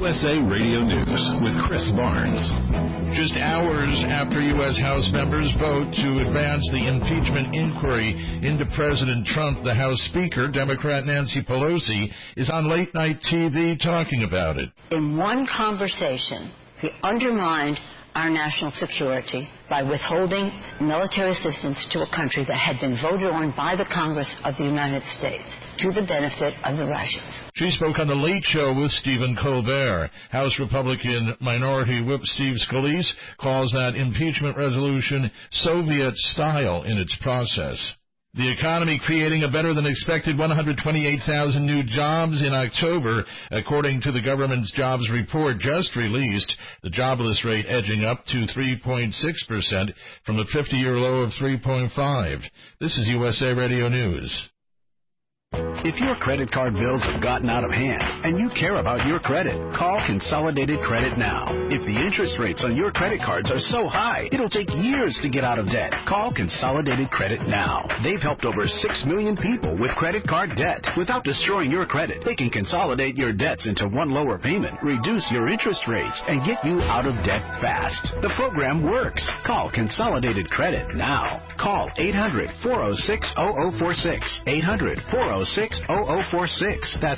USA Radio News with Chris Barnes. Just hours after U.S. House members vote to advance the impeachment inquiry into President Trump, the House Speaker, Democrat Nancy Pelosi, is on late-night TV talking about it. In one conversation, he undermined our national security by withholding military assistance to a country that had been voted on by the Congress of the United States to the benefit of the Russians. She spoke on The Late Show with Stephen Colbert. House Republican Minority Whip Steve Scalise calls that impeachment resolution Soviet-style in its process. The economy creating a better-than-expected 128,000 new jobs in October, according to the government's jobs report just released, the jobless rate edging up to 3.6% from a 50-year low of 3.5%. This is USA Radio News. If your credit card bills have gotten out of hand and you care about your credit, call Consolidated Credit now. If the interest rates on your credit cards are so high, it'll take years to get out of debt. Call Consolidated Credit now. They've helped over 6 million people with credit card debt. Without destroying your credit, they can consolidate your debts into one lower payment, reduce your interest rates, and get you out of debt fast. The program works. Call Consolidated Credit now. Call 800-406-0046. 800-406-0046. That's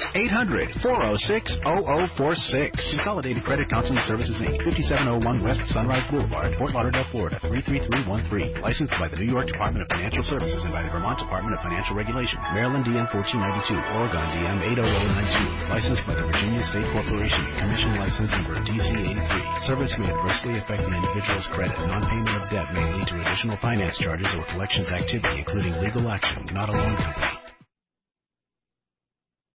800-406-0046. Consolidated Credit Counseling Services, Inc., 5701 West Sunrise Boulevard, Fort Lauderdale, Florida, 33313. Licensed by the New York Department of Financial Services and by the Vermont Department of Financial Regulation. Maryland DM 1492, Oregon DM 80092. Licensed by the Virginia State Corporation. Commission license number DC83. Service may adversely affect an individual's credit. Non-payment of debt may lead to additional finance charges or collections activity, including legal action. Not a loan company.